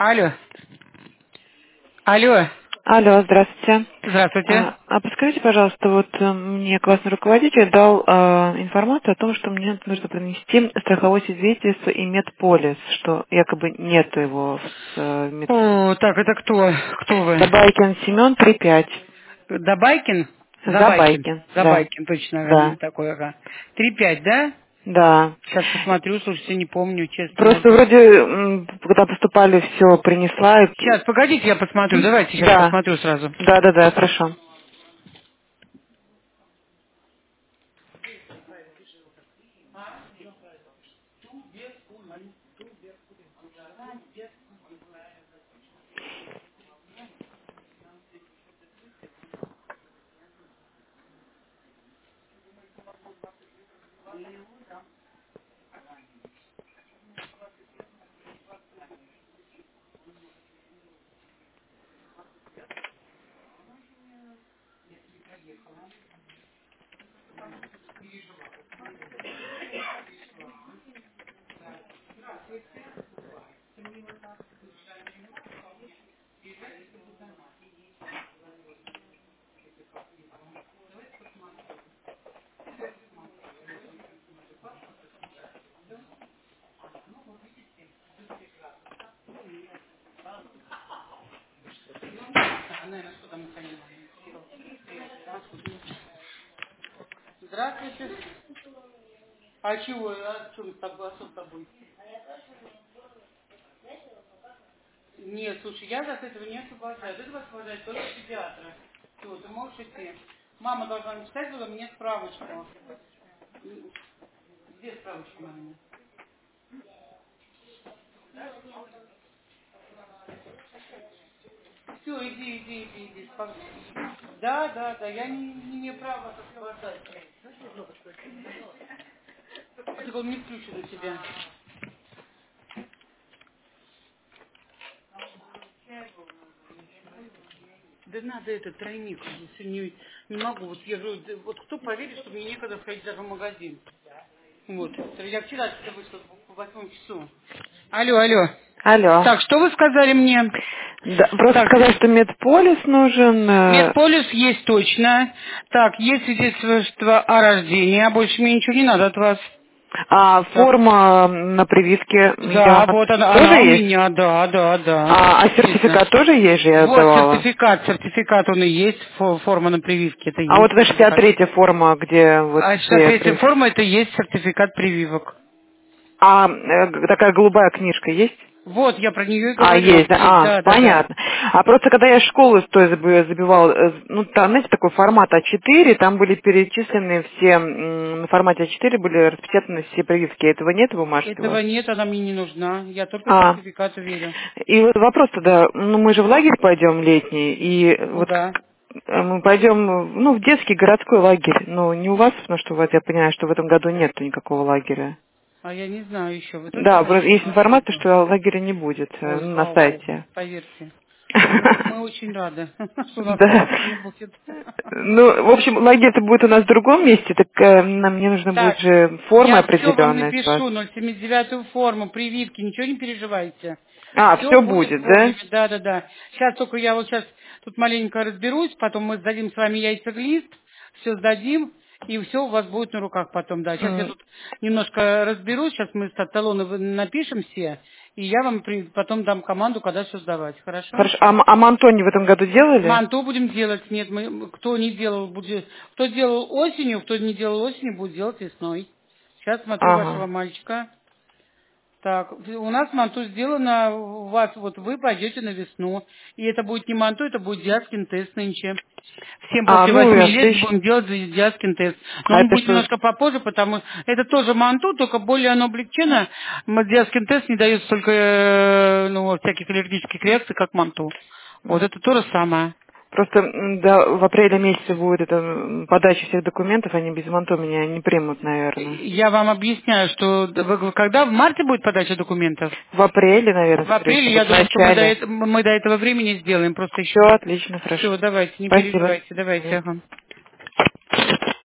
Алло. Алло. Алло, здравствуйте. Здравствуйте. Подскажите, пожалуйста, вот мне классный руководитель дал информацию о том, что мне нужно принести страховое свидетельство и медполис, что якобы нету его в О, так, это кто? Кто вы? Забайкин Семен 3-5. Добайкин? Забайкин. Забайкин, да. Забайкин, точно, Да. такой, ага. 3-5, да? Да. Сейчас посмотрю, слушайте, не помню, честно, может Просто быть. вроде, когда поступали, все принесла. Сейчас, погодите, я посмотрю. Давайте сейчас Да. посмотрю сразу. Да, хорошо. Здравствуйте. А чего? А что с тобой? А что с тобой? Нет, слушай, я от этого не освобождаю. От этого освобождает только педиатра. Все, ты можешь идти. Мама должна написать было мне справочку. Где справочка мамина? Все, иди. Да, я не имею права вас освобождать. Так он не включен у тебя. Да надо этот тройник. Если не могу. Вот я говорю, вот кто поверит, что мне некогда ходить даже в магазин. Вот. Я вчера что-то вышла по 8 часу. Алло. Алло. Так, что вы сказали мне? Да, просто Так, сказать, что медполис нужен. медполис есть точно. Так, есть свидетельство о рождении, а больше мне ничего не надо от вас. Так, Форма на прививке да, я вот тоже она у есть? меня, да. А Действительно. сертификат тоже есть же, я Вот отдавала? сертификат он и есть, форма на прививке, это и А вот есть это сертификат. 63-я форма, где вот А все... 63-я форма, это и есть сертификат прививок. Такая голубая книжка есть? Вот, я про нее и говорю. Есть, да? Есть, да. Понятно. А просто когда я школу забивала, ну, там, знаете, такой формат А4, там были перечислены все, на формате А4 были распечатаны все прививки. Этого нет в бумажке у Этого вас? нет, она мне не нужна. Я только А, сертификату верю. и вот вопрос тогда, ну, мы же в лагерь пойдем летний, и Ну вот да. мы пойдем, ну, в детский городской лагерь. Ну, не у вас, потому что вот я понимаю, что в этом году нет никакого лагеря. А я не знаю еще. Вы точно Да, знаете, есть что у нас информация, нету? что лагеря не будет Ой, на слава богу, сайте. поверьте. Мы очень рады, что у нас Да. лагеря не будет. Ну, в общем, лагерь-то будет у нас в другом месте, так мне нужно будет Так, же форма я все вам определенная от вас. напишу, 079-ю форму, прививки, ничего не переживайте. Все Все будет будет, да? вовремя, да. Сейчас только я вот сейчас тут маленько разберусь, потом мы сдадим с вами яйцеглист, все сдадим, и все у вас будет на руках потом, да. Сейчас я М, тут немножко разберусь, сейчас мы талоны напишем все, и я вам потом дам команду, когда все сдавать, хорошо? Хорошо. А Мантони в этом году делали? Манту будем делать, нет, кто не делал, кто делал осенью, кто не делал осенью, будет делать весной. Сейчас смотрю вашего Ага. мальчика. Так, у нас манту сделано, у вас вот вы пойдете на весну. И это будет не манту, это будет диаскин тест нынче. Всем после Ну и 8 лет отлично. будем делать диаскин тест. Но А он это будет что? немножко попозже, потому что это тоже манту, только более оно облегчено. Диаскин тест не дает столько всяких аллергических реакций, как манту. Вот это то же самое. Просто да, в апреле месяце будет это подача всех документов, они без Манто меня не примут, наверное. Я вам объясняю, что когда в марте будет подача документов? В апреле, наверное, В скорее апреле, всего, я в думаю, что мы начале. до этого времени сделаем. Просто Все отлично, хорошо. все, давайте, не Спасибо. переживайте, давайте. Ага.